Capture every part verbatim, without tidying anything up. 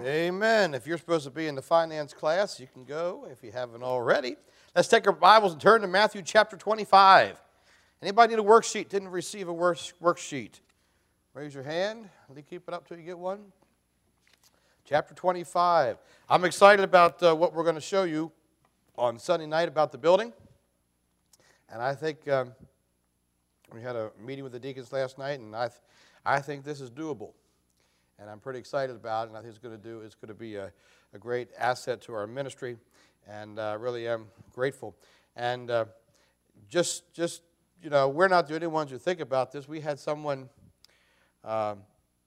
Amen. If you're supposed to be in the finance class, you can go if you haven't already. Let's take our Bibles and turn to Matthew chapter twenty-five. Anybody need a worksheet? Didn't receive a work, worksheet? Raise your hand. Let me keep it up till you get one. Chapter twenty-five. I'm excited about uh, what we're going to show you on Sunday night about the building. And I think um, we had a meeting with the deacons last night, and I, th- I think this is doable. And I'm pretty excited about it, and I think it's going to do. It's going to be a, a great asset to our ministry, and I uh, really am grateful. And uh, just, just you know, we're not the only ones who think about this. We had someone uh,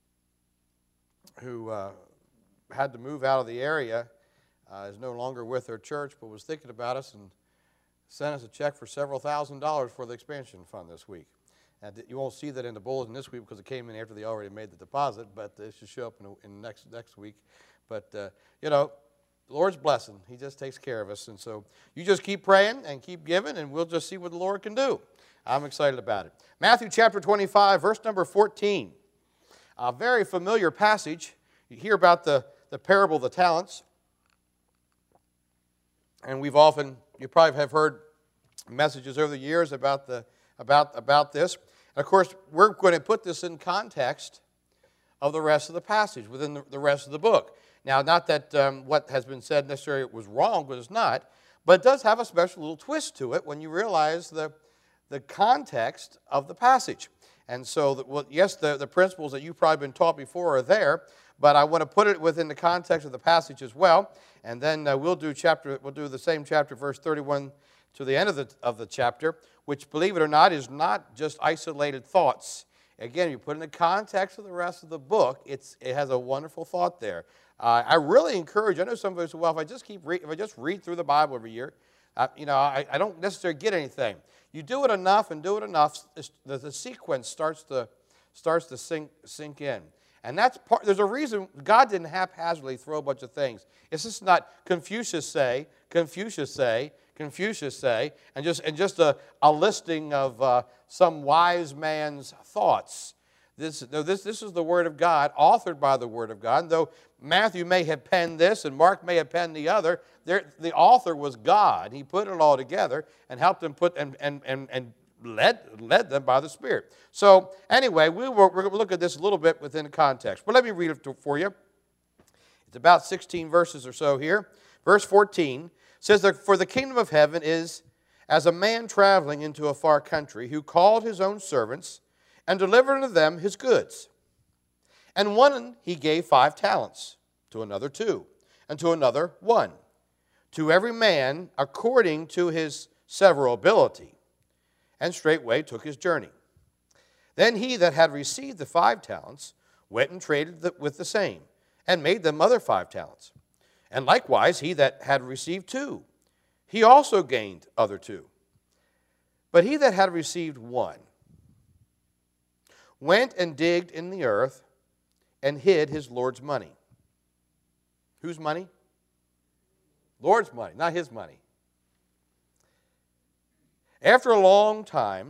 who uh, had to move out of the area, uh, is no longer with their church, but was thinking about us and sent us a check for several thousand dollars for the expansion fund this week. And you won't see that in the bulletin this week because it came in after they already made the deposit, but it should show up in, in next next week. But, uh, you know, the Lord's blessing. He just takes care of us. And so you just keep praying and keep giving, and we'll just see what the Lord can do. I'm excited about it. Matthew chapter twenty-five, verse number fourteen. A very familiar passage. You hear about the, the parable of the talents. And we've often, you probably have heard messages over the years about the about, about this. And of course, we're going to put this in context of the rest of the passage, within the, the rest of the book. Now, not that um, what has been said necessarily was wrong, because it's not, but it does have a special little twist to it when you realize the, the context of the passage. And so, the, well, yes, the, the principles that you've probably been taught before are there, but I want to put it within the context of the passage as well. And then uh, we'll do chapter, we'll do the same chapter, verse thirty-one to the end of the, of the chapter, which, believe it or not, is not just isolated thoughts. Again, you put in the context of the rest of the book, it's, it has a wonderful thought there. Uh, I really encourage, I know some of us say, well, if I just keep read, if I just read through the Bible every year, uh, you know, I, I don't necessarily get anything. You do it enough and do it enough, the, the sequence starts to, starts to sink, sink in. And that's part, there's a reason God didn't haphazardly throw a bunch of things. It's just not Confucius say, Confucius say, Confucius say, and just and just a, a listing of uh, some wise man's thoughts. This, no, this, this is the Word of God, authored by the Word of God. And though Matthew may have penned this and Mark may have penned the other, the author was God. He put it all together and helped them put and and and, and led led them by the Spirit. So anyway, we were, we're going to look at this a little bit within context. But let me read it for you. It's about sixteen verses or so here. Verse fourteen says that for the kingdom of heaven is as a man traveling into a far country who called his own servants and delivered unto them his goods. And one he gave five talents, to another two, and to another one, to every man according to his several ability, and straightway took his journey. Then he that had received the five talents went and traded with the same, and made them other five talents. And likewise he that had received two, he also gained other two. But he that had received one went and digged in the earth and hid his Lord's money. Whose money? Lord's money, not his money. After a long time,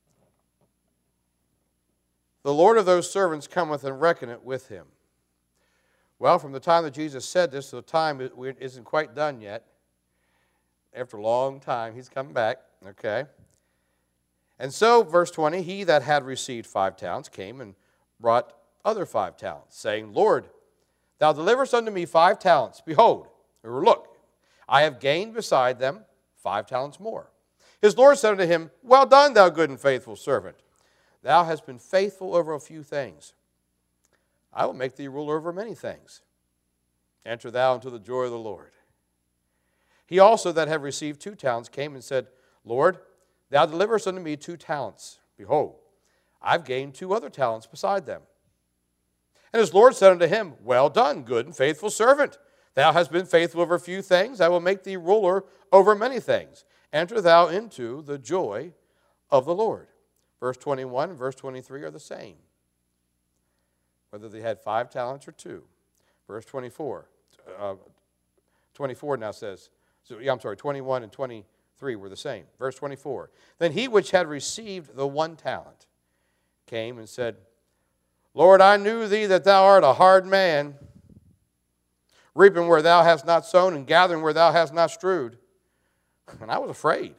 the Lord of those servants cometh and reckoneth with him. Well, from the time that Jesus said this, the time isn't quite done yet. After a long time, he's coming back, okay? And so, verse twenty, he that had received five talents came and brought other five talents, saying, Lord, thou deliverest unto me five talents. Behold, or look, I have gained beside them five talents more. His Lord said unto him, Well done, thou good and faithful servant. Thou hast been faithful over a few things. I will make thee ruler over many things. Enter thou into the joy of the Lord. He also that had received two talents came and said, Lord, thou deliverest unto me two talents. Behold, I've gained two other talents beside them. And his Lord said unto him, Well done, good and faithful servant. Thou hast been faithful over a few things. I will make thee ruler over many things. Enter thou into the joy of the Lord. Verse twenty-one and verse twenty-three are the same, whether they had five talents or two. Verse twenty-four, uh, twenty-four now says, so, yeah, I'm sorry, twenty-one and twenty-three were the same. Verse twenty-four, then he which had received the one talent came and said, Lord, I knew thee that thou art a hard man, reaping where thou hast not sown and gathering where thou hast not strewed. And I was afraid.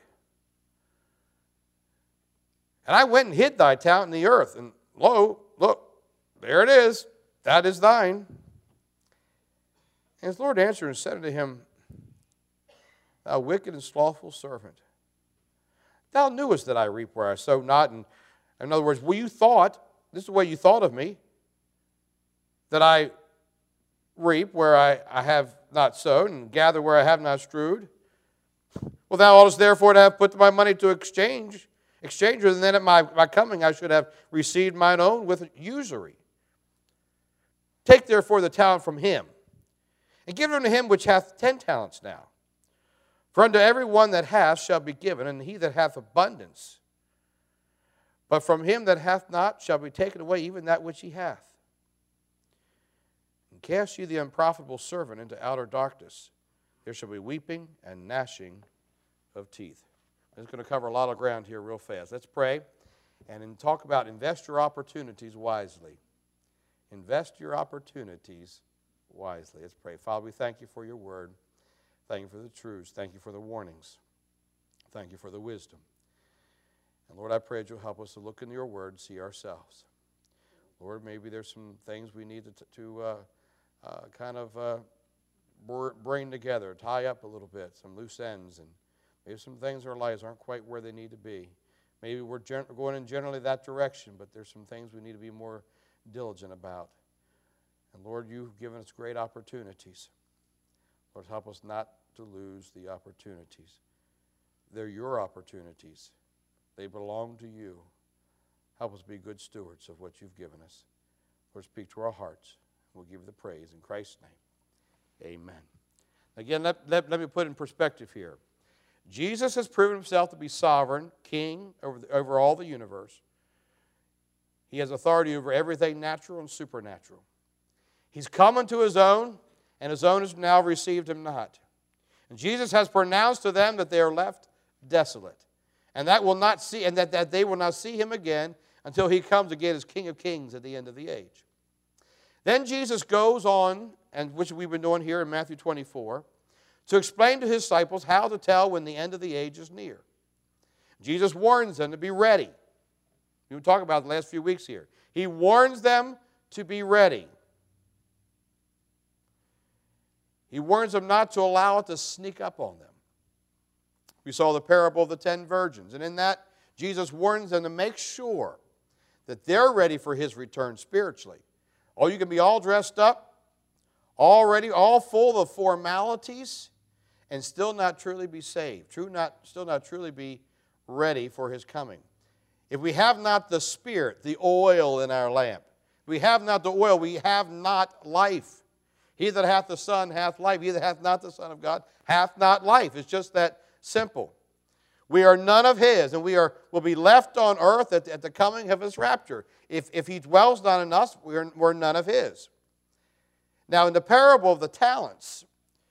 And I went and hid thy talent in the earth. And lo, look, there it is. That is thine. And his Lord answered and said unto him, Thou wicked and slothful servant, thou knewest that I reap where I sow not. And in other words, well, you thought, this is the way you thought of me, that I reap where I, I have not sown and gather where I have not strewed. Well, thou oughtest therefore to have put my money to exchange, exchanger, and then at my, my coming I should have received mine own with usury. Take therefore the talent from him, and give it unto him which hath ten talents now. For unto every one that hath shall be given, and he that hath abundance. But from him that hath not shall be taken away even that which he hath. And cast ye the unprofitable servant into outer darkness. There shall be weeping and gnashing of teeth. I'm just going to cover a lot of ground here real fast. Let's pray and then talk about invest your opportunities wisely. Invest your opportunities wisely. Let's pray. Father, we thank you for your word. Thank you for the truths. Thank you for the warnings. Thank you for the wisdom. And Lord, I pray that you'll help us to look into your word and see ourselves. Lord, maybe there's some things we need to, to uh, uh, kind of uh, bring together, tie up a little bit, some loose ends, and maybe some things in our lives aren't quite where they need to be. Maybe we're gen- going in generally that direction, but there's some things we need to be more diligent about. And Lord, you've given us great opportunities. Lord, help us not to lose the opportunities. They're your opportunities. They belong to you. Help us be good stewards of what you've given us. Lord, speak to our hearts. We'll give you the praise in Christ's name. Amen. Again, let, let, let me put in perspective here. Jesus has proven himself to be sovereign, king over, the, over all the universe. He has authority over everything natural and supernatural. He's come unto his own, and his own has now received him not. And Jesus has pronounced to them that they are left desolate, and that will not see, and that, that they will not see him again until he comes again as King of Kings at the end of the age. Then Jesus goes on, and which we've been doing here in Matthew twenty-four, to explain to his disciples how to tell when the end of the age is near. Jesus warns them to be ready. We've been talking about the last few weeks here. He warns them to be ready. He warns them not to allow it to sneak up on them. We saw the parable of the ten virgins, and in that, Jesus warns them to make sure that they're ready for his return spiritually. Oh, you can be all dressed up, all ready, all full of formalities, and still not truly be saved, true not, still not truly be ready for his coming. If we have not the Spirit, the oil in our lamp, we have not the oil, we have not life. He that hath the Son hath life. He that hath not the Son of God hath not life. It's just that simple. We are none of his, and we are will be left on earth at, at the coming of his rapture. If, if he dwells not in us, we are, we're none of his. Now, in the parable of the talents,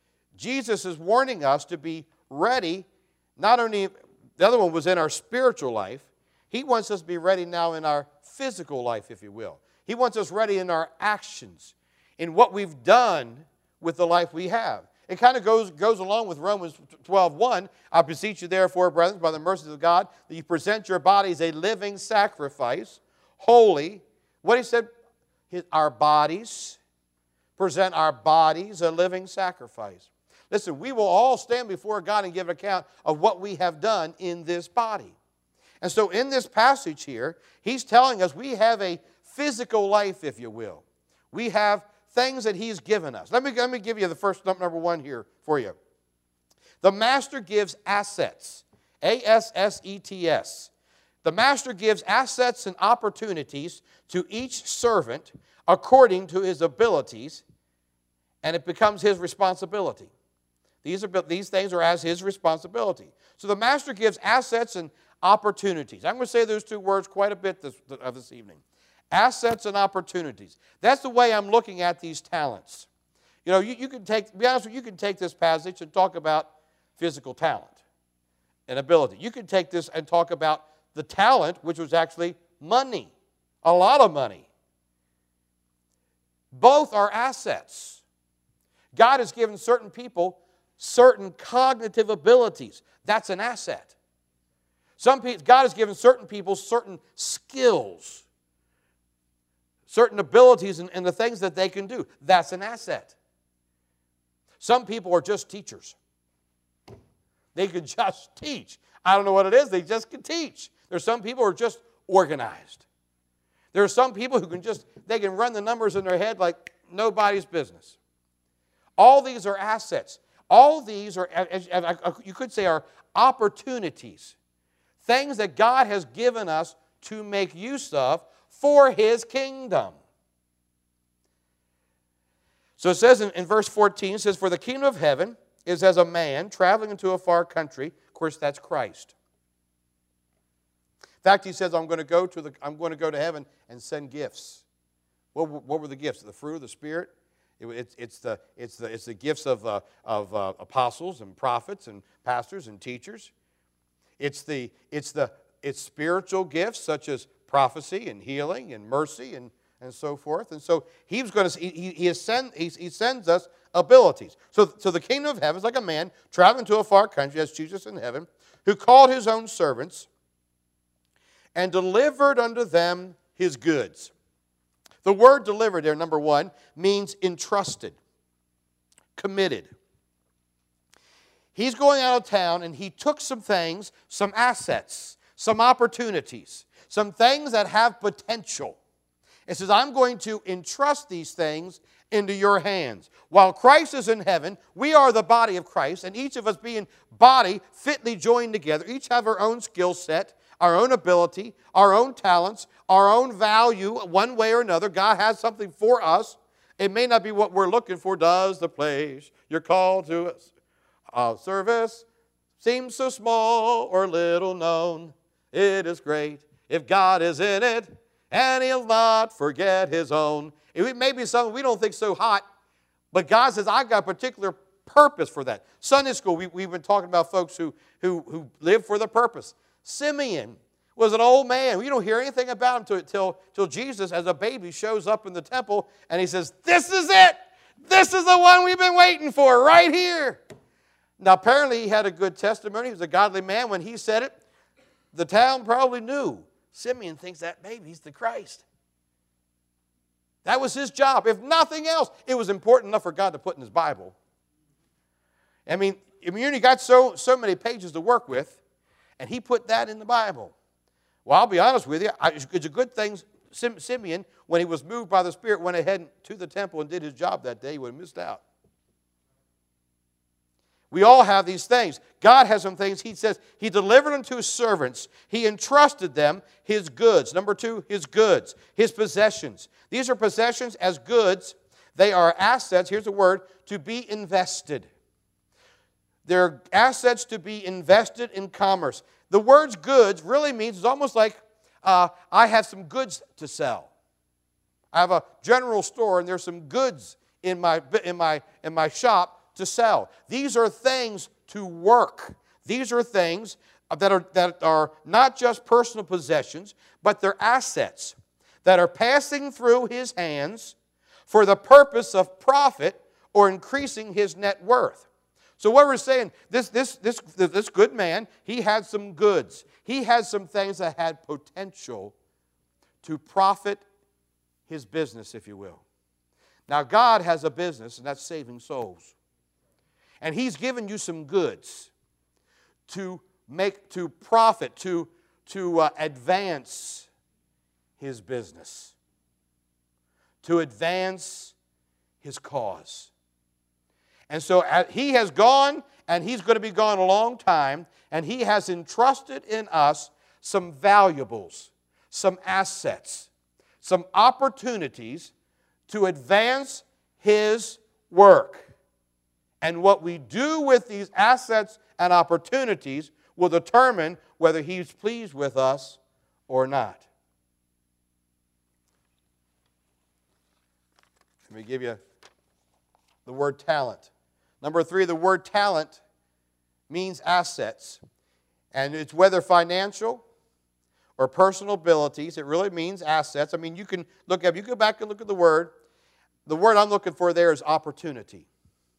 Jesus is warning us to be ready. Not only, the other one was in our spiritual life. He wants us to be ready now in our physical life, if you will. He wants us ready in our actions, in what we've done with the life we have. It kind of goes, goes along with Romans twelve one. I beseech you therefore, brethren, by the mercies of God, that you present your bodies a living sacrifice, holy. What he said, his, our bodies, present our bodies a living sacrifice. Listen, we will all stand before God and give account of what we have done in this body. And so in this passage here, he's telling us we have a physical life, if you will. We have things that he's given us. Let me, let me give you the first number one here for you. The master gives assets. A S S E T S. The master gives assets and opportunities to each servant according to his abilities, and it becomes his responsibility. These, are, these things are as his responsibility. So the master gives assets and opportunities. I'm going to say those two words quite a bit this, uh, this evening. Assets and opportunities. That's the way I'm looking at these talents. You know, you, you can take, to be honest with you, you can take this passage and talk about physical talent and ability. You can take this and talk about the talent, which was actually money, a lot of money. Both are assets. God has given certain people certain cognitive abilities. That's an asset. Some people, God has given certain people certain skills, certain abilities and, and the things that they can do. That's an asset. Some people are just teachers. They can just teach. I don't know what it is. They just can teach. There's some people who are just organized. There are some people who can just, they can run the numbers in their head like nobody's business. All these are assets. All these are, you could say, are opportunities. Things that God has given us to make use of for His kingdom. So it says in, in verse fourteen, it says, "For the kingdom of heaven is as a man traveling into a far country." Of course, that's Christ. In fact, he says, I'm going to go to the, I'm going to go to heaven and send gifts. What, what were the gifts? The fruit of the Spirit? It, it's, it's, the, it's, the, it's the gifts of, uh, of uh, apostles and prophets and pastors and teachers. It's the, it's the it's spiritual gifts such as prophecy and healing and mercy and, and so forth. And so he was going to he, he, ascend, he, he sends us abilities. So, so the kingdom of heaven is like a man traveling to a far country, as Jesus in heaven, who called his own servants and delivered unto them his goods. The word delivered there, number one, means entrusted, committed. He's going out of town and he took some things, some assets, some opportunities, some things that have potential. It says, I'm going to entrust these things into your hands. While Christ is in heaven, we are the body of Christ, and each of us being body fitly joined together, each have our own skill set, our own ability, our own talents, our own value, one way or another. God has something for us. It may not be what we're looking for. Does the place you're called to uh, service seem so small or little known? It is great if God is in it, and He'll not forget His own. It may be something we don't think so hot, but God says, I've got a particular purpose for that. Sunday school, we, we've been talking about folks who, who, who live for the purpose. Simeon was an old man. You don't hear anything about him until, until Jesus, as a baby, shows up in the temple, and he says, this is it. This is the one we've been waiting for right here. Now, apparently, he had a good testimony. He was a godly man. When he said it, the town probably knew. Simeon thinks that baby's the Christ. That was his job. If nothing else, it was important enough for God to put in His Bible. I mean, I mean, you got so, so many pages to work with, and he put that in the Bible. Well, I'll be honest with you. It's a good thing Simeon, when he was moved by the Spirit, went ahead to the temple and did his job that day. He would have missed out. We all have these things. God has some things. He says He delivered unto His servants. He entrusted them His goods. Number two, His goods, His possessions. These are possessions as goods. They are assets, here's the word, to be invested. They're assets to be invested in commerce. The word's goods really means, it's almost like uh, I have some goods to sell. I have a general store and there's some goods in my, in my, in my shop to sell. These are things to work. These are things that are, that are not just personal possessions, but they're assets that are passing through his hands for the purpose of profit or increasing his net worth. So what we're saying, this, this, this, this good man, he had some goods. He had some things that had potential to profit his business, if you will. Now, God has a business, and that's saving souls. And He's given you some goods to make, to profit, to, to uh, advance His business, to advance His cause. And so uh, He has gone, and He's going to be gone a long time, and He has entrusted in us some valuables, some assets, some opportunities to advance His work. And what we do with these assets and opportunities will determine whether He's pleased with us or not. Let me give you the word talent. Number three, the word talent means assets. And it's whether financial or personal abilities. It really means assets. I mean, you can look up, you go back and look at the word. The word I'm looking for there is opportunity.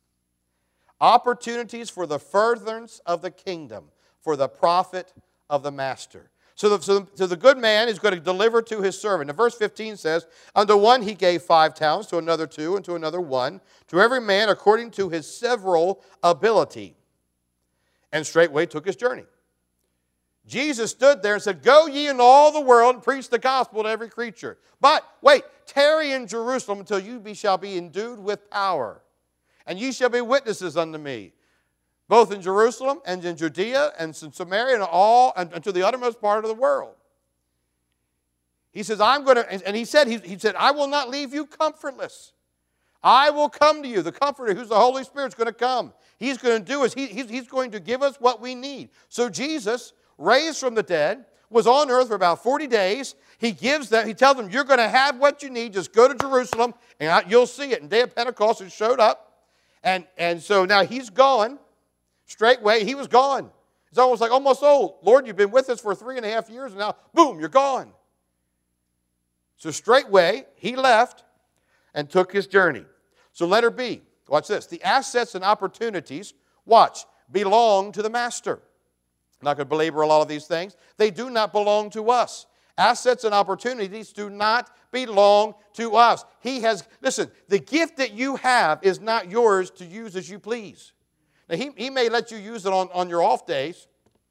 Opportunities for the furtherance of the kingdom, for the profit of the master. So the, so, the, so the good man is going to deliver to his servant. And verse fifteen says, unto one he gave five talents, to another two, and to another one, to every man according to his several ability. And straightway took his journey. Jesus stood there and said, go ye into all the world and preach the gospel to every creature. But, wait, tarry in Jerusalem until you be, shall be endued with power. And ye shall be witnesses unto me, both in Jerusalem and in Judea and in Samaria and all and, and to the uttermost part of the world. He says, I'm going to, and he said, he, he said, I will not leave you comfortless. I will come to you. The Comforter, who's the Holy Spirit, is going to come. He's going to do is he, he's, he's going to give us what we need. So Jesus, raised from the dead, was on earth for about forty days. He gives them, he tells them, you're going to have what you need. Just go to Jerusalem, and you'll see it. And day of Pentecost, it showed up. And, and so now he's gone. Straightway, he was gone. It's almost like, almost, oh, Lord, you've been with us for three and a half years, and now, boom, you're gone. So straightway, he left and took his journey. So letter B, watch this. The assets and opportunities, watch, belong to the master. I'm not going to belabor a lot of these things. They do not belong to us. Assets and opportunities do not belong to us. He has, listen, the gift that you have is not yours to use as you please. Now, he, he may let you use it on, on your off days,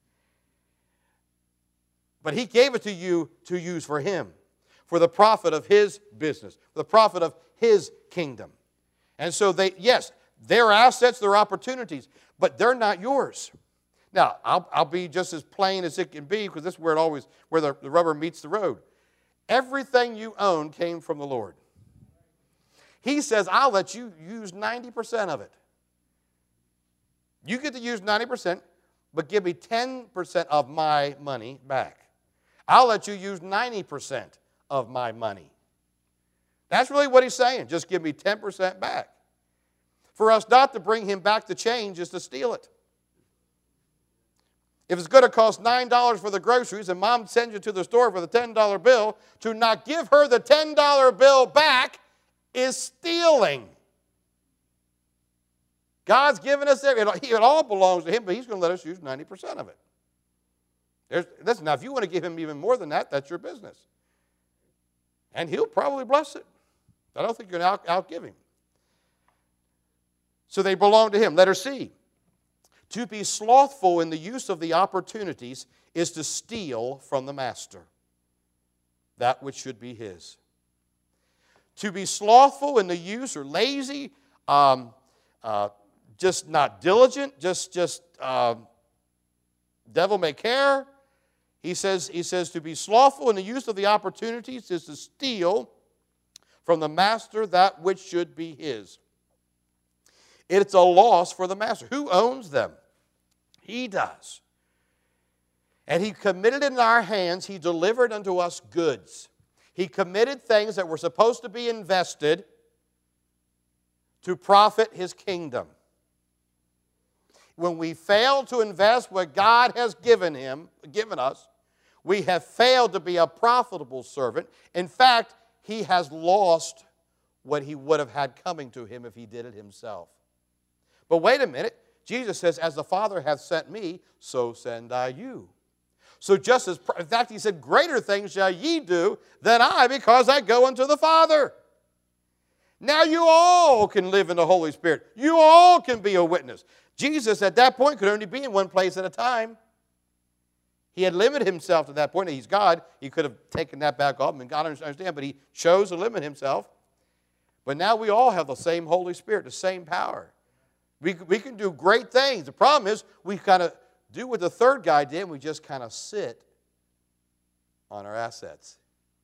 but he gave it to you to use for him, for the profit of his business, for the profit of his kingdom. And so, they, yes, they're assets, they're opportunities, but they're not yours. Now, I'll, I'll be just as plain as it can be, because this is where it always, where the, the rubber meets the road. Everything you own came from the Lord. He says, I'll let you use ninety percent of it. You get to use ninety percent, but give me ten percent of my money back. I'll let you use ninety percent of my money. That's really what he's saying. Just give me ten percent back. For us not to bring him back the change is to steal it. If it's going to cost nine dollars for the groceries and mom sends you to the store for the ten dollar bill, to not give her the ten dollar bill back is stealing. God's given us everything. It all belongs to him, but he's going to let us use ninety percent of it. There's, listen, now, if you want to give him even more than that, that's your business. And he'll probably bless it. I don't think you're going to out, outgive him. So they belong to him. Letter C. To be slothful in the use of the opportunities is to steal from the master that which should be his. To be slothful in the use or lazy, um, uh, just not diligent, just, just uh, devil may care. He says, he says to be slothful in the use of the opportunities is to steal from the master that which should be his. It's a loss for the master. Who owns them? He does. And he committed in our hands, he delivered unto us goods. He committed things that were supposed to be invested to profit his kingdom. When we fail to invest what God has given him, given us, we have failed to be a profitable servant. In fact, he has lost what he would have had coming to him if he did it himself. But wait a minute. Jesus says, as the Father hath sent me, so send I you. So just as, in fact, he said, greater things shall ye do than I, because I go unto the Father. Now you all can live in the Holy Spirit. You all can be a witness. Jesus at that point could only be in one place at a time. He had limited himself to that point. He's God. He could have taken that back off, and God understand, but he chose to limit himself. But now we all have the same Holy Spirit, the same power. We, we can do great things. The problem is we kind of do what the third guy did, and we just kind of sit on our assets.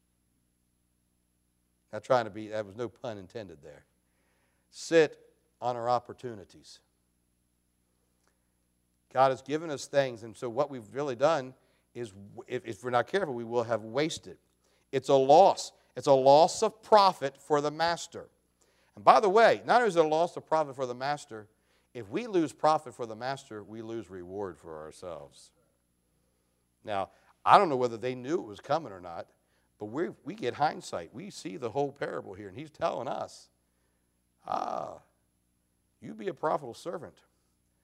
Not trying to be, that was no pun intended there. Sit on our opportunities. God has given us things, and so what we've really done is, if, if we're not careful, we will have wasted. It's a loss. It's a loss of profit for the master. And by the way, not only is it a loss of profit for the master, if we lose profit for the master, we lose reward for ourselves. Now, I don't know whether they knew it was coming or not, but we we get hindsight. We see the whole parable here, and he's telling us, ah, you be a profitable servant.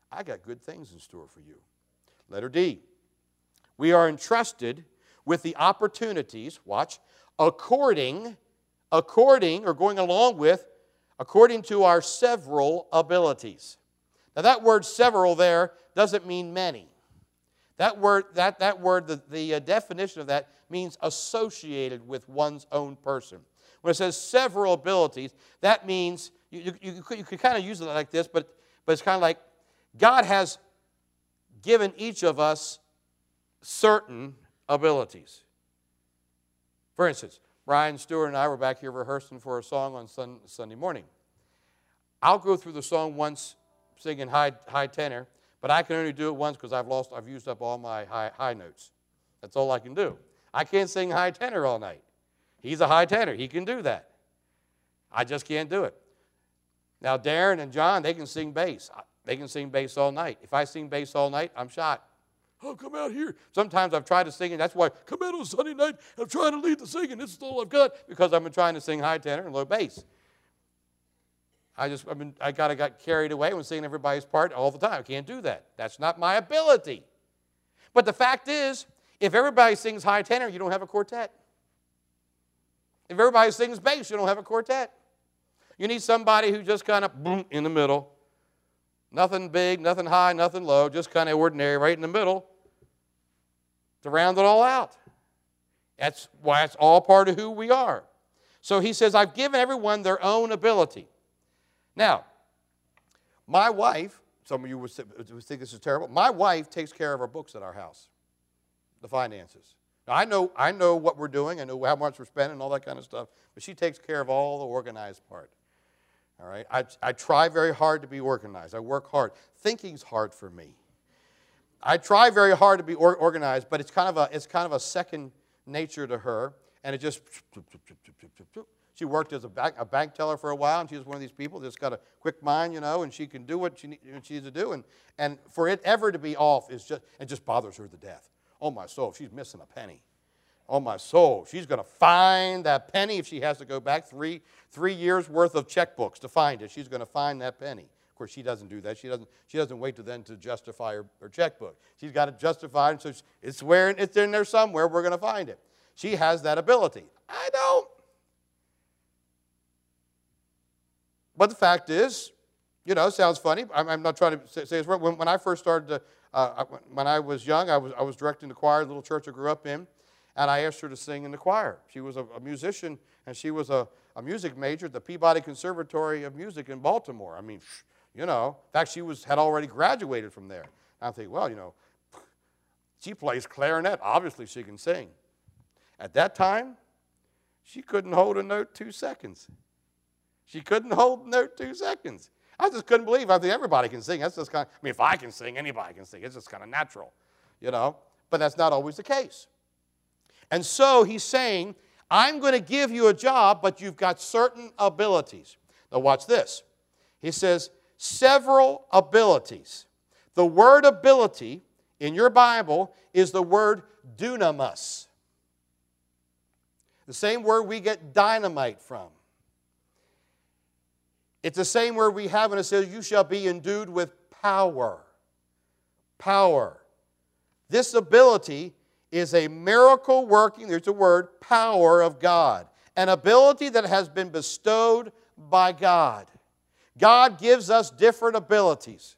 I got good things in store for you. Letter D. We are entrusted with the opportunities, watch, according, according, or going along with, according to our several abilities. Now that word several there doesn't mean many. That word, that, that word the, the uh, definition of that means associated with one's own person. When it says several abilities, that means, you, you, you, could, you could kind of use it like this, but, but it's kind of like God has given each of us certain abilities. For instance, Brian Stewart and I were back here rehearsing for a song on sun, Sunday morning. I'll go through the song once singing high, high tenor, but I can only do it once because I've lost, I've used up all my high, high notes. That's all I can do. I can't sing high tenor all night. He's a high tenor. He can do that. I just can't do it. Now, Darren and John, they can sing bass. They can sing bass all night. If I sing bass all night, I'm shot. Oh, come out here. Sometimes I've tried to sing, and that's why I come out on Sunday night, I'm trying to lead the singing. This is all I've got because I've been trying to sing high tenor and low bass. I just, I mean, I kind of got carried away when singing everybody's part all the time. I can't do that. That's not my ability. But the fact is, if everybody sings high tenor, you don't have a quartet. If everybody sings bass, you don't have a quartet. You need somebody who just kind of boom in the middle. Nothing big, nothing high, nothing low, just kind of ordinary right in the middle to round it all out. That's why it's all part of who we are. So he says, I've given everyone their own ability. Now, my wife, some of you would think this is terrible, my wife takes care of our books at our house, the finances. Now, I know, I know what we're doing, I know how much we're spending and all that kind of stuff, but she takes care of all the organized part. All right, I, I try very hard to be organized. I work hard. Thinking's hard for me. I try very hard to be or, organized, but it's kind of a it's kind of a second nature to her, and it just. She worked as a bank, a bank teller for a while, and she was one of these people that's got a quick mind, you know, and she can do what she, need, what she needs to do, and and for it ever to be off is just it just bothers her to death. Oh my soul, she's missing a penny. Oh, my soul, she's going to find that penny if she has to go back three, three years' worth of checkbooks to find it. She's going to find that penny. Of course, she doesn't do that. She doesn't, she doesn't wait to then to justify her, her checkbook. She's got to justify it, so it's, where, it's in there somewhere. We're going to find it. She has that ability. I don't. But the fact is, you know, it sounds funny. I'm, I'm not trying to say, say it's wrong. When, when I first started, to, uh, when I was young, I was, I was directing the choir at the little church I grew up in. And I asked her to sing in the choir. She was a, a musician, and she was a, a music major at the Peabody Conservatory of Music in Baltimore. I mean, you know, in fact, she was had already graduated from there. And I think, well, you know, she plays clarinet. Obviously, she can sing. At that time, she couldn't hold a note two seconds. She couldn't hold a note two seconds. I just couldn't believe. I think everybody can sing. That's just kind of, I mean, if I can sing, anybody can sing. It's just kind of natural, you know. But that's not always the case. And so he's saying, I'm going to give you a job, but you've got certain abilities. Now watch this. He says, several abilities. The word ability in your Bible is the word dunamis. The same word we get dynamite from. It's the same word we have when it says, you shall be endued with power. Power. This ability is a miracle working, there's a word, power of God. An ability that has been bestowed by God. God gives us different abilities.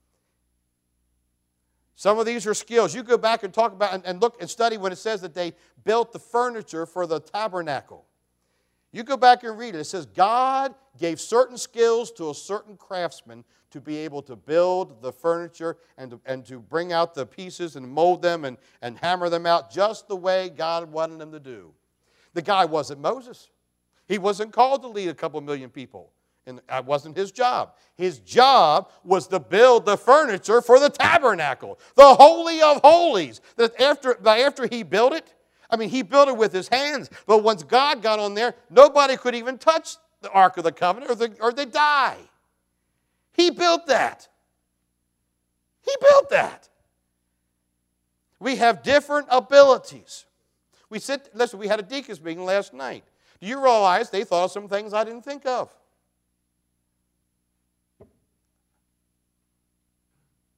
Some of these are skills. You go back and talk about and, and look and study when it says that they built the furniture for the tabernacle. You go back and read it. It says God gave certain skills to a certain craftsman to be able to build the furniture and to, and to bring out the pieces and mold them and, and hammer them out just the way God wanted them to do. The guy wasn't Moses. He wasn't called to lead a couple million people. And that wasn't his job. His job was to build the furniture for the tabernacle, the Holy of Holies. That after, after he built it, I mean, he built it with his hands. But once God got on there, nobody could even touch the Ark of the Covenant or, the, or they die. He built that. He built that. We have different abilities. We sit, listen, we had a deacons meeting last night. Do you realize they thought of some things I didn't think of?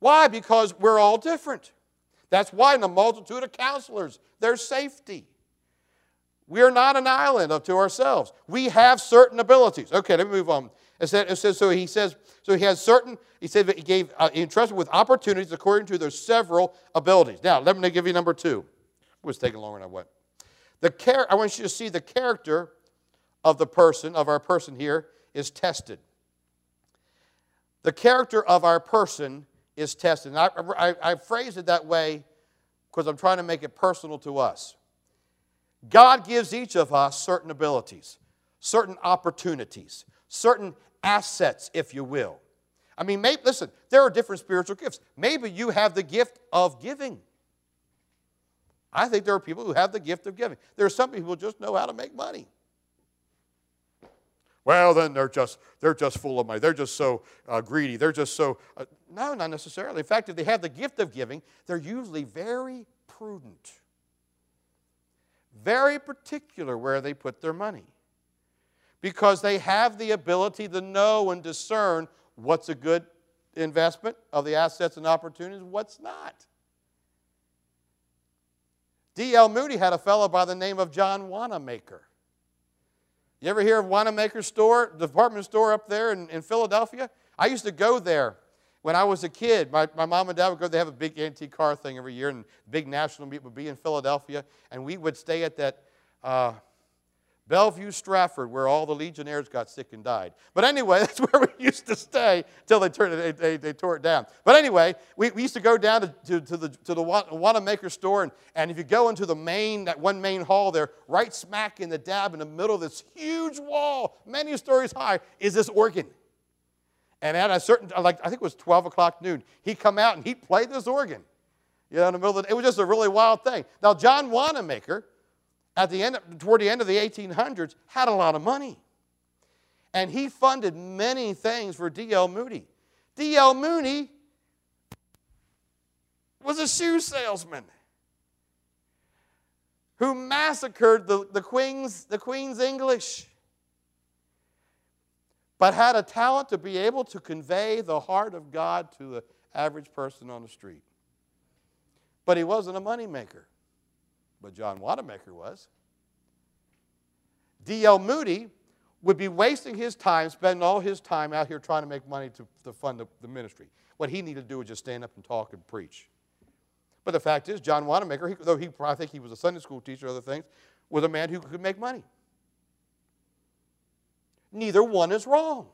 Why? Because we're all different. That's why in the multitude of counselors, there's safety. We are not an island unto ourselves. We have certain abilities. Okay, let me move on. It says, it says so he says, so he has certain, he said that he gave, uh, he entrusted with opportunities according to their several abilities. Now, let me give you number two. It was taking longer than I went. The char- I want you to see the character of the person, of our person here, is tested. The character of our person is tested. And I, I, I phrase it that way because I'm trying to make it personal to us. God gives each of us certain abilities, certain opportunities, certain assets, if you will. I mean, maybe, listen, there are different spiritual gifts. Maybe you have the gift of giving. I think there are people who have the gift of giving. There are some people who just know how to make money. Well, then they're just, they're just full of money. They're just so uh, greedy. They're just so... Uh, no, not necessarily. In fact, if they have the gift of giving, they're usually very prudent. Very particular where they put their money. Because they have the ability to know and discern what's a good investment of the assets and opportunities, what's not. D L Moody had a fellow by the name of John Wanamaker. You ever hear of Wanamaker's store, the department store up there in, in Philadelphia? I used to go there when I was a kid. My, my mom and dad would go, they have a big antique car thing every year, and big national meet would be in Philadelphia, and we would stay at that uh, Bellevue Stratford, where all the Legionnaires got sick and died. But anyway, that's where we used to stay until they, turned it, they, they, they tore it down. But anyway, we, we used to go down to, to, to the, to the Wanamaker store, and, and if you go into the main, that one main hall there, right smack in the dab in the middle of this huge wall, many stories high, is this organ. And at a certain, like I think it was twelve o'clock noon, he'd come out and he'd play this organ. You know, in the middle of the, it was just a really wild thing. Now, John Wanamaker, at the end, toward the end of the eighteen hundreds, had a lot of money. And he funded many things for D L Moody. D L Moody was a shoe salesman who massacred the, the, Queen's, the Queen's English, but had a talent to be able to convey the heart of God to the average person on the street. But he wasn't a moneymaker. But John Wanamaker was. D L Moody would be wasting his time, spending all his time out here trying to make money to, to fund the, the ministry. What he needed to do was just stand up and talk and preach. But the fact is, John Wanamaker, he, though he, I think he was a Sunday school teacher and other things, was a man who could make money. Neither one is wrong.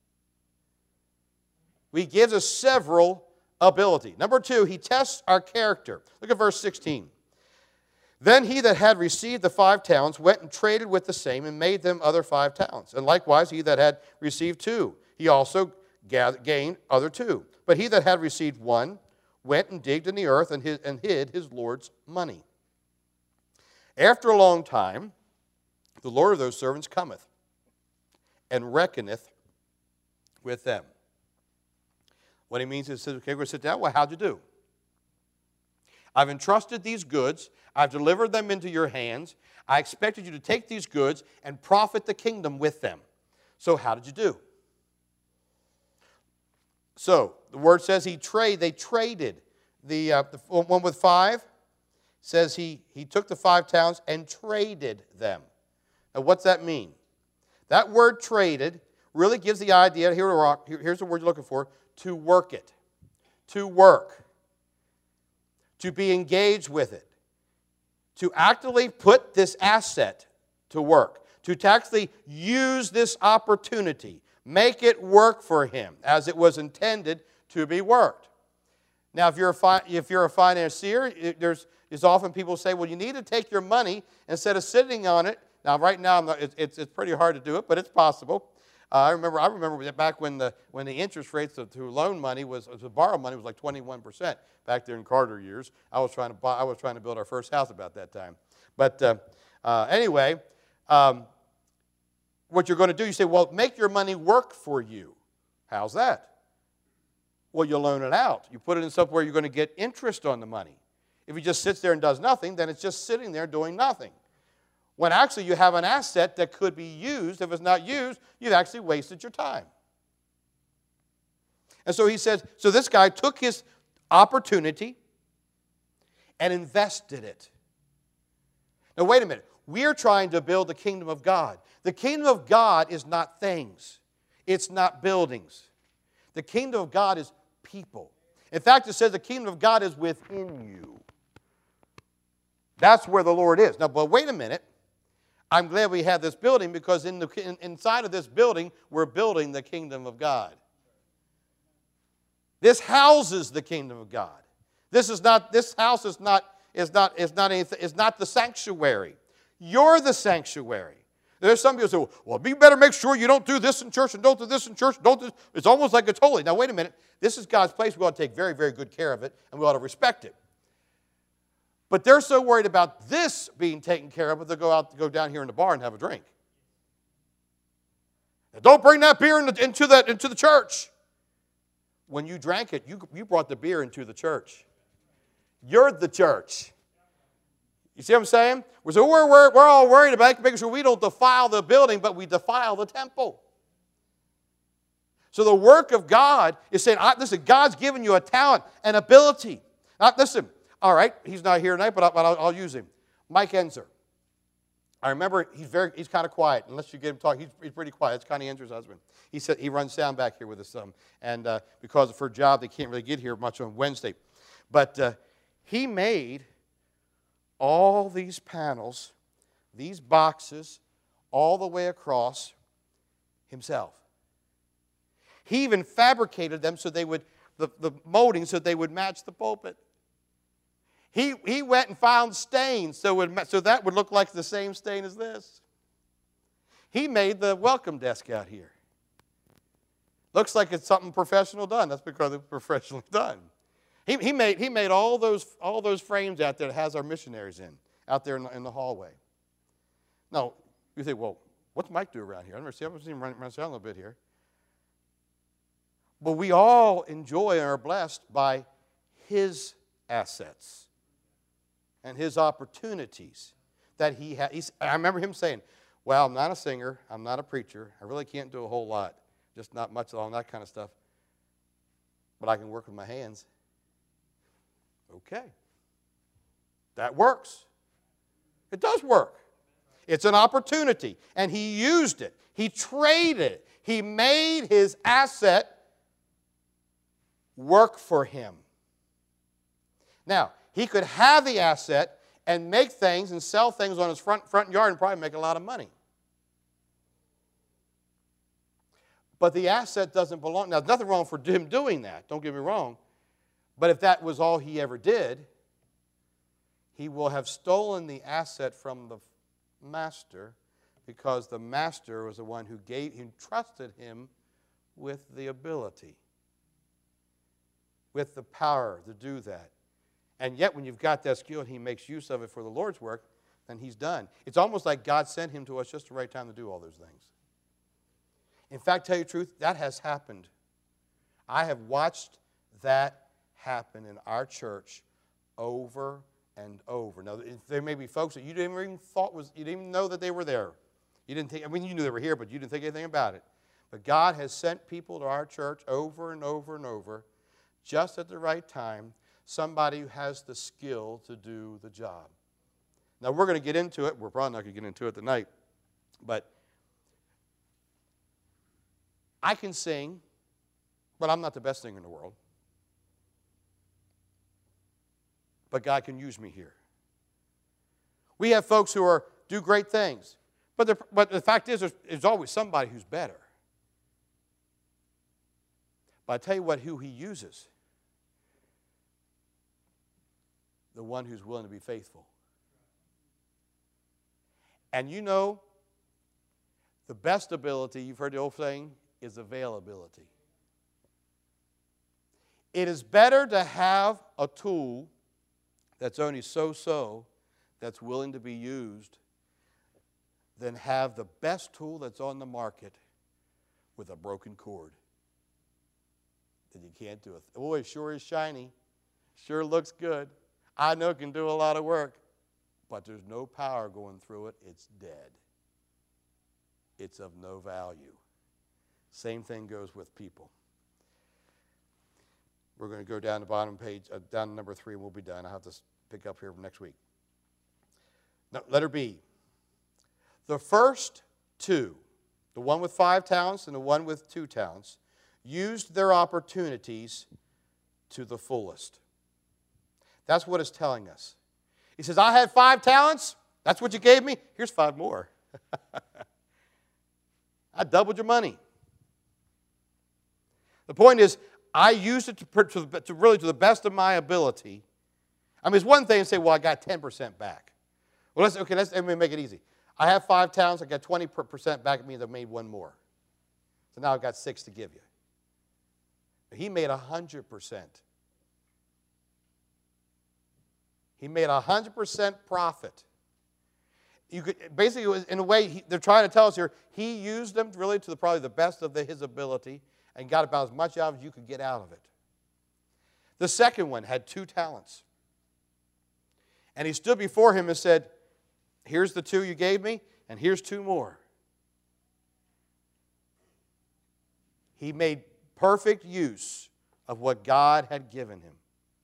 He gives us several ability. Number two, he tests our character. Look at verse sixteen. Then he that had received the five talents went and traded with the same and made them other five talents. And likewise he that had received two, he also gained other two. But he that had received one went and digged in the earth and hid, and hid his Lord's money. After a long time, the Lord of those servants cometh and reckoneth with them. What he means is, he says, okay, we're going to sit down. Well, how'd you do? I've entrusted these goods. I've delivered them into your hands. I expected you to take these goods and profit the kingdom with them. So how did you do? So the word says he trade. They traded. The, uh, the one with five says he, he took the five talents and traded them. Now what's that mean? That word traded really gives the idea, here, here's the word you're looking for, to work it, to work, to be engaged with it, to actively put this asset to work, to actually use this opportunity, make it work for him as it was intended to be worked. Now, if you're a, fi- if you're a financier, it, there's, there's often people say, well, you need to take your money instead of sitting on it. Now, right now, I'm not, it, it's, it's pretty hard to do it, but it's possible. Uh, I remember I remember back when the when the interest rates to, to loan money was to borrow money was like twenty-one percent back there in Carter years. I was trying to buy, I was trying to build our first house about that time. But uh, uh, anyway, um, what you're going to do, you say, well, make your money work for you. How's that? Well, you loan it out. You put it in somewhere you're going to get interest on the money. If it just sits there and does nothing, then it's just sitting there doing nothing. When actually you have an asset that could be used. If it's not used, you've actually wasted your time. And so he says, so this guy took his, opportunity and invested it. Now, wait a minute. We're trying to build the kingdom of God. The kingdom of God is not things. It's not buildings. The kingdom of God is people. In fact, it says the kingdom of God is within you. That's where the Lord is. Now, but wait a minute. I'm glad we have this building because in the, in, inside of this building, we're building the kingdom of God. This houses the kingdom of God. This is not. This house is not. Is not. Is not anything. Is not the sanctuary. You're the sanctuary. There's some people who say, "Well, you better make sure you don't do this in church and don't do this in church. Don't do." It's almost like it's holy. Now, wait a minute. This is God's place. We ought to take very, very good care of it, and we ought to respect it. But they're so worried about this being taken care of that they'll go out, go down here in the bar and have a drink. Now, don't bring that beer in the, into, the, into the church. When you drank it, you, you brought the beer into the church. You're the church. You see what I'm saying? So we're, we're, we're all worried about making sure we don't defile the building, but we defile the temple. So the work of God is saying, listen, God's given you a talent and ability. Now, listen, all right, he's not here tonight, but, I, but I'll, I'll use him. Mike Enzer. I remember he's very he's kind of quiet. Unless you get him talking, he's, he's pretty quiet. It's Connie Enzer's husband. He said he runs sound back here with us some, and uh, because of her job, they can't really get here much on Wednesday. But uh, he made all these panels, these boxes, all the way across himself. He even fabricated them so they would the, the molding so they would match the pulpit. He, he went and found stains so, it, so that would look like the same stain as this. He made the welcome desk out here. Looks like it's something professional done. That's because it's professionally done. He, he, made, he made all those, all those frames out there that has our missionaries in, out there in the, in the hallway. Now, you think, well, what's Mike do around here? I've never seen, I've seen him run, run around a little bit here. But we all enjoy and are blessed by his assets and his opportunities that he had. I remember him saying, well, I'm not a singer. I'm not a preacher. I really can't do a whole lot. Just not much on that kind of stuff. But I can work with my hands. Okay. That works. It does work. It's an opportunity. And he used it. He traded it. He made his asset work for him. Now, he could have the asset and make things and sell things on his front, front yard and probably make a lot of money. But the asset doesn't belong. Now, there's nothing wrong for him doing that. Don't get me wrong. But if that was all he ever did, he will have stolen the asset from the master because the master was the one who gave, who trusted him with the ability, with the power to do that. And yet when you've got that skill and he makes use of it for the Lord's work, then he's done. It's almost like God sent him to us just the right time to do all those things. In fact, tell you the truth, that has happened. I have watched that happen in our church over and over. Now, there may be folks that you didn't even thought was, you didn't even know that they were there. You didn't think, I mean, you knew they were here, but you didn't think anything about it. But God has sent people to our church over and over and over, just at the right time, somebody who has the skill to do the job. Now, we're going to get into it. We're probably not going to get into it tonight. But I can sing, but I'm not the best singer in the world. But God can use me here. We have folks who are do great things. But the, but the fact is, there's, there's always somebody who's better. But I tell you what, who he uses. The one who's willing to be faithful. And you know, the best ability, you've heard the old saying, is availability. It is better to have a tool that's only so-so, that's willing to be used, than have the best tool that's on the market with a broken cord. Then you can't do it. Oh, it sure is shiny. Sure looks good. I know it can do a lot of work, but there's no power going through it. It's dead. It's of no value. Same thing goes with people. We're going to go down the bottom page, uh, down to number three, and we'll be done. I'll have to pick up here next week. Now, letter B. The first two, the one with five talents and the one with two talents, used their opportunities to the fullest. That's what it's telling us. He says, I had five talents. That's what you gave me. Here's five more. I doubled your money. The point is, I used it to, to, to really to the best of my ability. I mean, it's one thing to say, well, I got ten percent back. Well, let's, okay, let's let me make it easy. I have five talents. I got twenty percent back. It means I made one more. So now I've got six to give you. He made one hundred percent. He made one hundred percent profit. You could, basically, it was, in a way, he, they're trying to tell us here, he used them really to the, probably the best of the, his ability and got about as much out as you could get out of it. The second one had two talents. And he stood before him and said, here's the two you gave me, and here's two more. He made perfect use of what God had given him.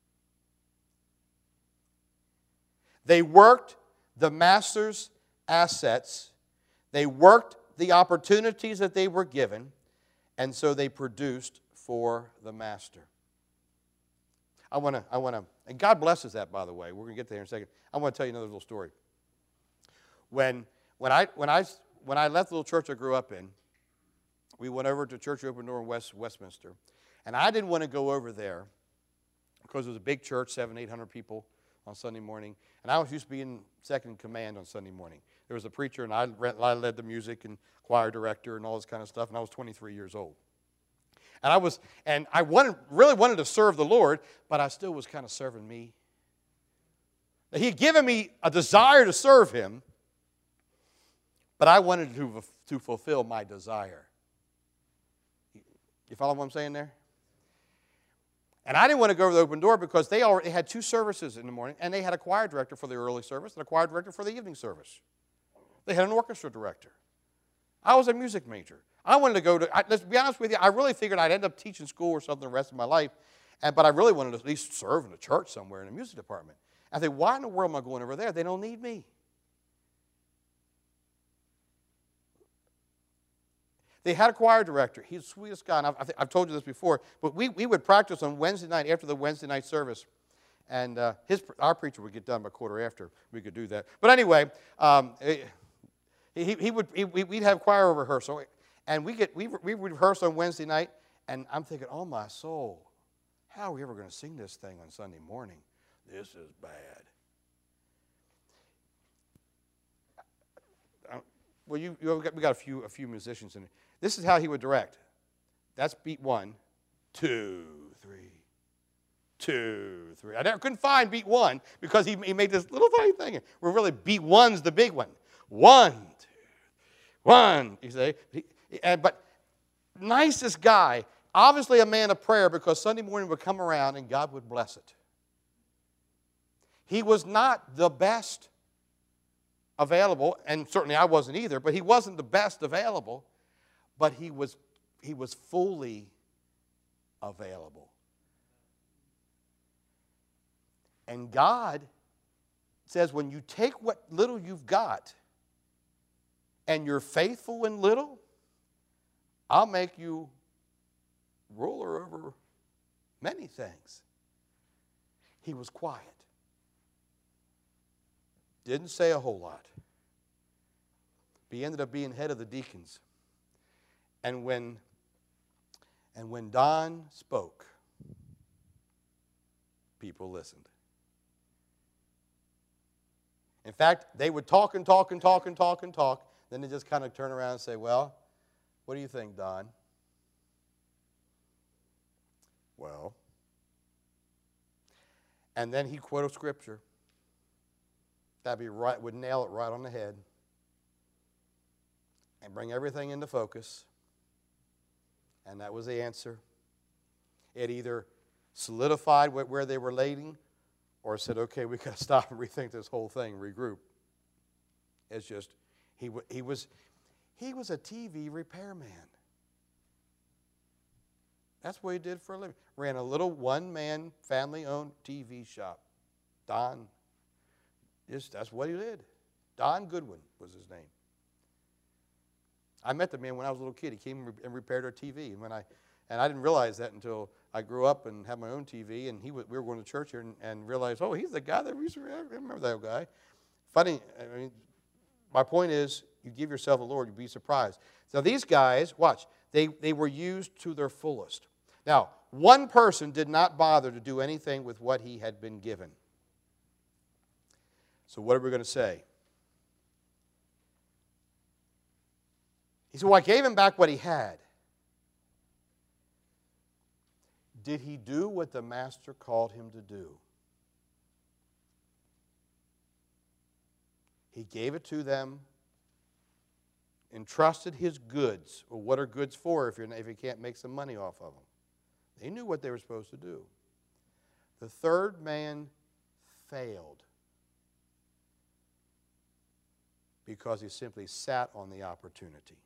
They worked the master's assets. They worked the opportunities that they were given, and so they produced for the master. I want to, I want to, and God blesses that, by the way. We're going to get there in a second. I want to tell you another little story. When, when, I, when, I, when I left the little church I grew up in, we went over to Church Open Door in West, Westminster, and I didn't want to go over there because it was a big church, seven, eight hundred people on Sunday morning, and I was used to be in second in command on Sunday morning. There was a preacher, and I, I led the music and choir director and all this kind of stuff, and I was twenty-three years old. And I was, and I wanted, really wanted to serve the Lord, but I still was kind of serving me. He had given me a desire to serve Him, but I wanted to, to fulfill my desire. You follow what I'm saying there? And I didn't want to go over the Open Door because they already had two services in the morning, and they had a choir director for the early service and a choir director for the evening service. They had an orchestra director. I was a music major. I wanted to go to, I, let's be honest with you, I really figured I'd end up teaching school or something the rest of my life, and, but I really wanted to at least serve in a church somewhere in the music department. I think, why in the world am I going over there? They don't need me. They had a choir director. He's the sweetest guy. And I've, I've told you this before, but we, we would practice on Wednesday night after the Wednesday night service. And uh, his, our preacher would get done by quarter after. We could do that. But anyway, um, he, he would, he, we'd have choir rehearsal. And we, get, we, we would rehearse on Wednesday night. And I'm thinking, oh, my soul, how are we ever going to sing this thing on Sunday morning? This is bad. Uh, well, you, you got, we got a few, a few musicians in it. This is how he would direct. That's beat one, two, three, two, three. I never couldn't find beat one because he, he made this little tiny thing. Where really beat one's the big one. One, two, one. You say, he, and, but nicest guy, obviously a man of prayer because Sunday morning would come around and God would bless it. He was not the best available, and certainly I wasn't either, but he wasn't the best available. But he was, he was fully available. And God says when you take what little you've got and you're faithful in little, I'll make you ruler over many things. He was quiet. Didn't say a whole lot. But he ended up being head of the deacons. And when, and when Don spoke, people listened. In fact, they would talk and talk and talk and talk and talk. Then they just kind of turn around and say, well, what do you think, Don? Well. And then he'd quote a scripture. That'd be right, would nail it right on the head. And bring everything into focus. And that was the answer. It either solidified where they were leading or said, okay, we've got to stop and rethink this whole thing, regroup. It's just, he, he, was, he was a T V repairman. That's what he did for a living. Ran a little one-man, family-owned T V shop. Don. Just, that's what he did. Don Goodwin was his name. I met the man when I was a little kid. He came and repaired our T V. And when I, and I didn't realize that until I grew up and had my own T V. And he was, we were going to church here and, and realized, oh, he's the guy that we used to, I remember that guy. Funny, I mean, my point is, you give yourself the Lord, you'd be surprised. So these guys, watch, they, they were used to their fullest. Now, one person did not bother to do anything with what he had been given. So what are we going to say? He said, well, I gave him back what he had. Did he do what the master called him to do? He gave it to them, entrusted his goods. Well, what are goods for if, you're, if you can't make some money off of them? They knew what they were supposed to do. The third man failed because he simply sat on the opportunity.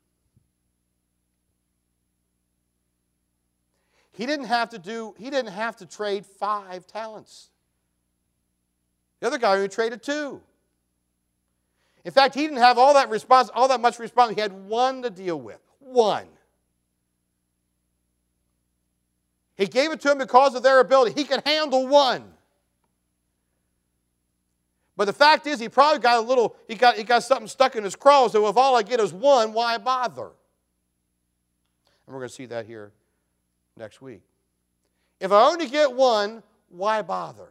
He didn't have to do, he didn't have to trade five talents. The other guy only traded two. In fact, he didn't have all that response, all that much response. He had one to deal with. One. He gave it to him because of their ability. He could handle one. But the fact is, he probably got a little, he got, he got something stuck in his craw. So if all I get is one, why bother? And we're going to see that here next week. If I only get one, why bother?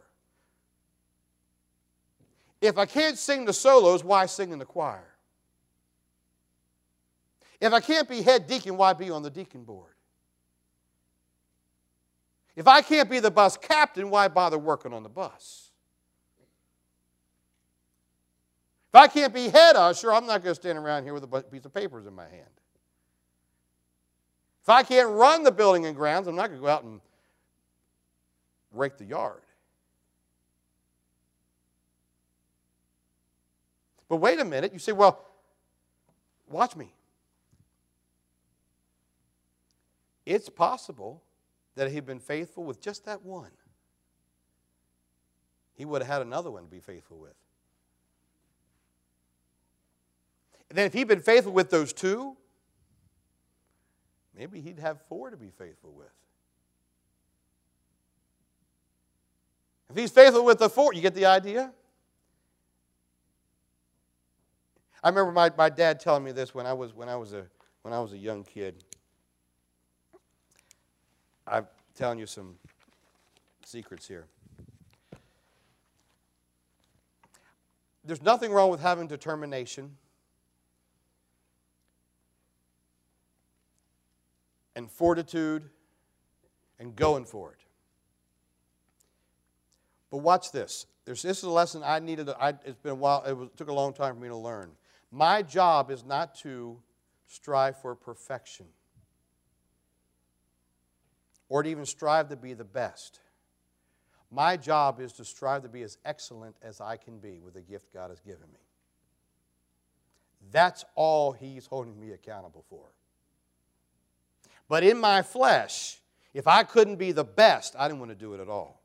If I can't sing the solos, why sing in the choir? If I can't be head deacon, why be on the deacon board? If I can't be the bus captain, why bother working on the bus? If I can't be head usher, I'm not going to stand around here with a piece of papers in my hand. If I can't run the building and grounds, I'm not going to go out and rake the yard. But wait a minute. You say, well, watch me. It's possible that he'd been faithful with just that one. He would have had another one to be faithful with. And then if he'd been faithful with those two, maybe he'd have four to be faithful with. If he's faithful with the four, you get the idea? I remember my, my dad telling me this when I was when I was a when I was a young kid. I'm telling you some secrets here. There's nothing wrong with having determination and fortitude and going for it. But watch this. There's, this is a lesson I needed. To, I, it's been a while. It was, took a long time for me to learn. My job is not to strive for perfection or to even strive to be the best. My job is to strive to be as excellent as I can be with the gift God has given me. That's all He's holding me accountable for. But in my flesh, if I couldn't be the best, I didn't want to do it at all.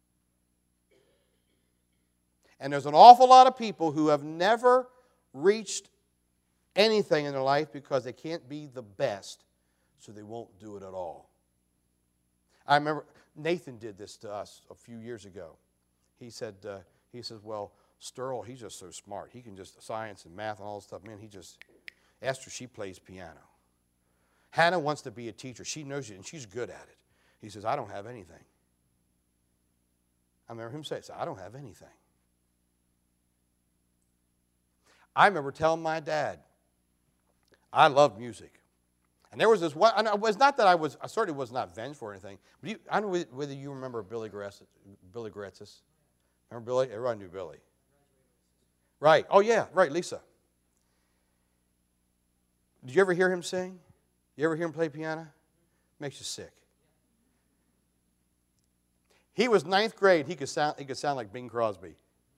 And there's an awful lot of people who have never reached anything in their life because they can't be the best, so they won't do it at all. I remember Nathan did this to us a few years ago. He said, uh, he says, well, Sterl, he's just so smart. He can just, science and math and all this stuff, man, he just, Esther, she plays piano. Hannah wants to be a teacher. She knows it, and she's good at it. He says, I don't have anything. I remember him saying, I don't have anything. I remember telling my dad, I love music. And there was this one, and it was not that I was, I certainly was not vengeful or anything. But you, I don't know whether you remember Billy Gretzis. Billy Gretzis. Remember Billy? Everyone knew Billy. Right. Oh, yeah, right, Lisa. Did you ever hear him sing? You ever hear him play piano? Makes you sick. He was ninth grade. He could sound, he could sound like Bing Crosby.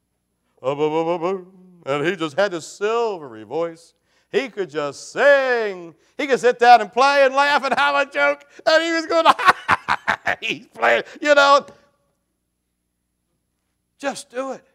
And he just had this silvery voice. He could just sing. He could sit down and play and laugh and have a joke. And he was going, He's playing, you know. Just do it.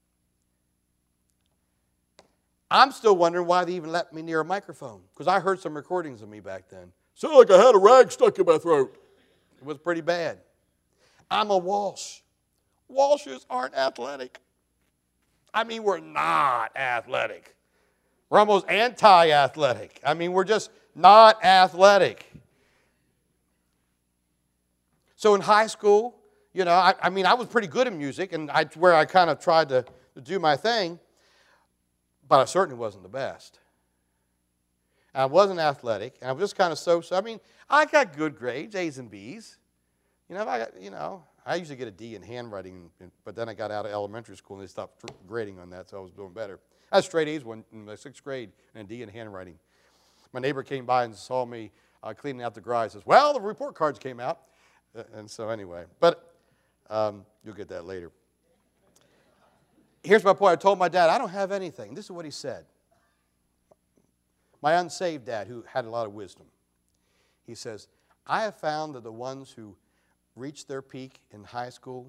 I'm still wondering why they even let me near a microphone, because I heard some recordings of me back then. Sounded like I had a rag stuck in my throat. It was pretty bad. I'm a Walsh. Walshes aren't athletic. I mean, we're not athletic. We're almost anti-athletic. I mean, we're just not athletic. So in high school, you know, I, I mean, I was pretty good at music, and I, where I kind of tried to, to do my thing, but I certainly wasn't the best. I wasn't athletic, and I was just kind of so, so, I mean, I got good grades, A's and B's. You know, I got, you know, I usually get a D in handwriting, but then I got out of elementary school, and they stopped grading on that, so I was doing better. I had straight A's one, in my sixth grade and a D in handwriting. My neighbor came by and saw me uh, cleaning out the garage. Says, well, the report cards came out. Uh, and so anyway, but um, you'll get that later. Here's my point. I told my dad, I don't have anything. This is what he said. My unsaved dad, who had a lot of wisdom. He says, I have found that the ones who reach their peak in high school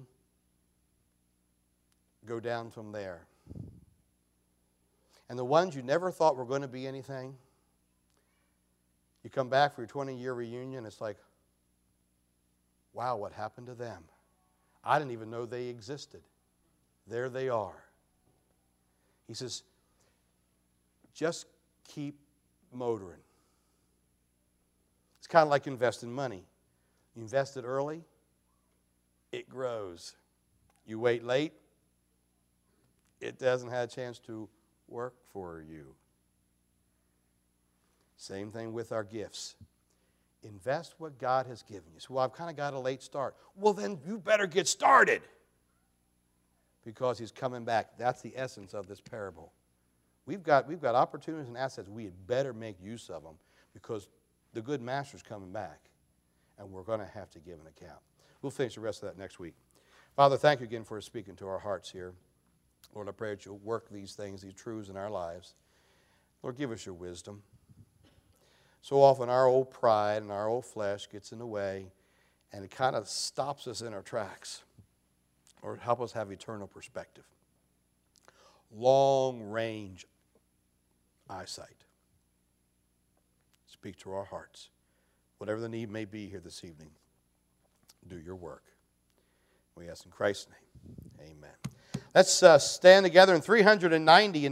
go down from there. And the ones you never thought were going to be anything, you come back for your twenty-year reunion, it's like, wow, what happened to them? I didn't even know they existed. There they are. He says, just keep motoring. It's kind of like investing money. You invest it early, it grows. You wait late, it doesn't have a chance to work for you. Same thing with our gifts. Invest what God has given you. So, well, I've kind of got a late start. Well, then you better get started, because he's coming back. That's the essence of this parable. We've got, we've got opportunities and assets. We had better make use of them, because the good master's coming back, and we're going to have to give an account. We'll finish the rest of that next week. Father, thank you again for speaking to our hearts here. Lord, I pray that you'll work these things, these truths in our lives. Lord, give us your wisdom. So often our old pride and our old flesh gets in the way, and it kind of stops us in our tracks. Lord, help us have eternal perspective. Long-range eyesight. Speak to our hearts. Whatever the need may be here this evening, do your work. We ask in Christ's name, amen. Let's uh, stand together in three hundred ninety.